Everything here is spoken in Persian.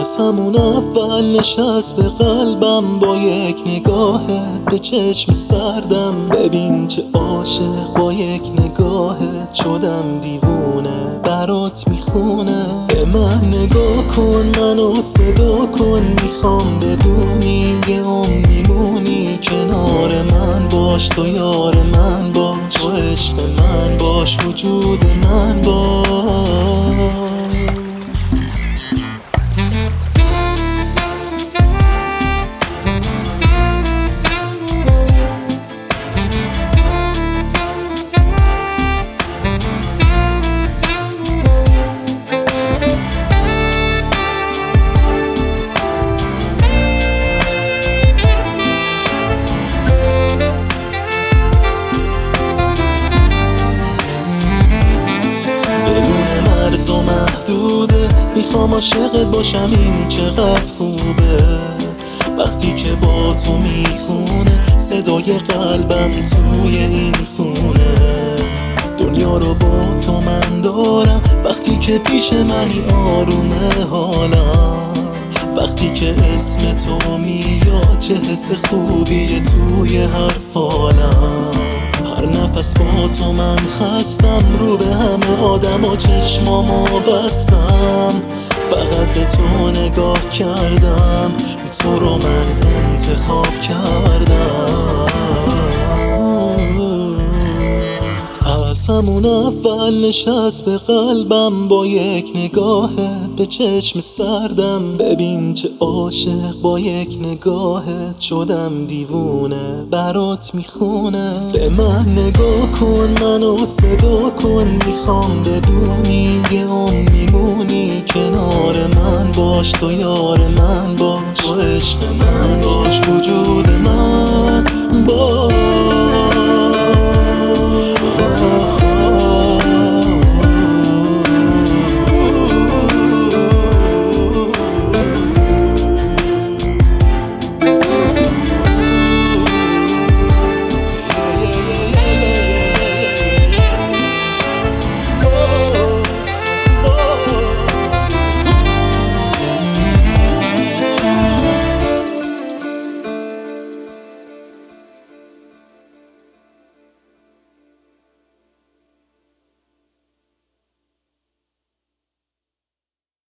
از همون اول نشست به قلبم با یک نگاهه به چشم سردم. ببین چه عاشق با یک نگاهه شدم دیوونه برات میخونه. به من نگاه کن منو صدا کن میخوام بدونی یه میمونی کنار من باش تو یار من باش تو عشق من باش وجود من باش. محدوده میخوام عاشقت باشم این چقدر خوبه. وقتی که با تو میخونه صدای قلبم توی این خونه. دنیا رو با تو من دارم وقتی که پیش منی آرومه حالم. وقتی که اسم تو میاد چه حس خوبیه توی هر حالم. هر نفس با تو من هستم رو به همه آدم و چشمامو بستم. فقط به تو نگاه کردم تو رو من انتخاب کردم. از همون اول نشست به قلبم با یک نگاهه به چشم سردم. ببین چه عاشق با یک نگاهه شدم دیوونه برات میخونه. به من نگاه کن منو صدا کن میخوام بدونی یه میمونی کنار من باش تو یار من باش تو عشق من باش وجود